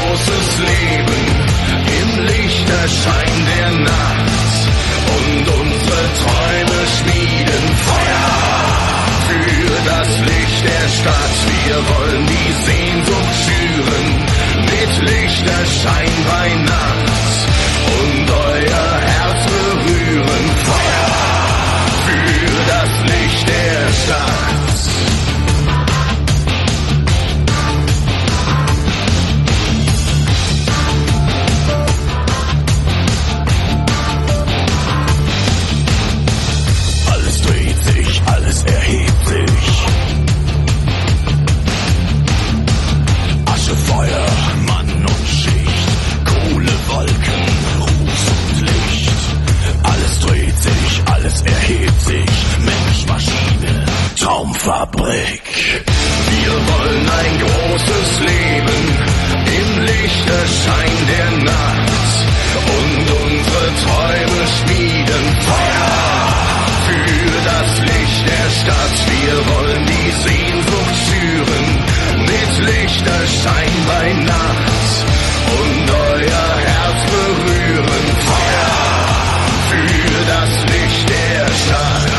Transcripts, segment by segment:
großes Leben im Lichterschein der Nacht und unsere Träume schmieden Feuer für das Licht der Stadt. Wir wollen die Sehnsucht schüren mit Lichterschein bei Nacht und euer Herz berühren. Feuer für das Licht der Stadt. Alles erhebt sich. Asche, Feuer, Mann und Schicht, Kohle, Wolken, Ruß und Licht. Alles dreht sich, alles erhebt sich. Mensch, Maschine, Traumfabrik. Wir wollen ein großes Leben im Lichterschein der Nacht und unsere Träume schmieden Feuer für das Licht der Stadt. Wir wollen die Sehnsucht schüren mit Lichterschein bei Nacht und euer Herz berühren. Feuer für das Licht der Stadt.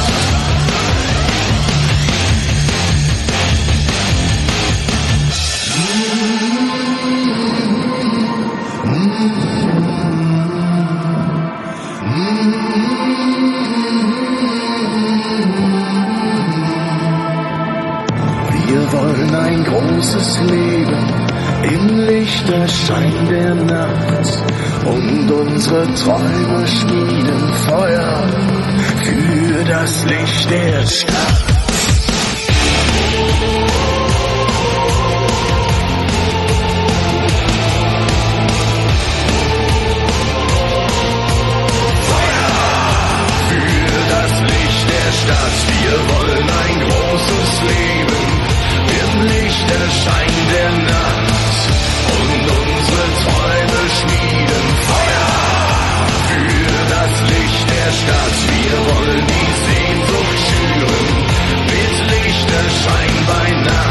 Wir wollen ein großes Leben im Lichterschein der Nacht und unsere Träume schmieden Feuer für das Licht der Stadt. Wir wollen ein großes Leben im Lichterschein der Nacht und unsere Träume schmieden Feuer für das Licht der Stadt. Wir wollen die Sehnsucht schüren mit Lichterschein bei Nacht.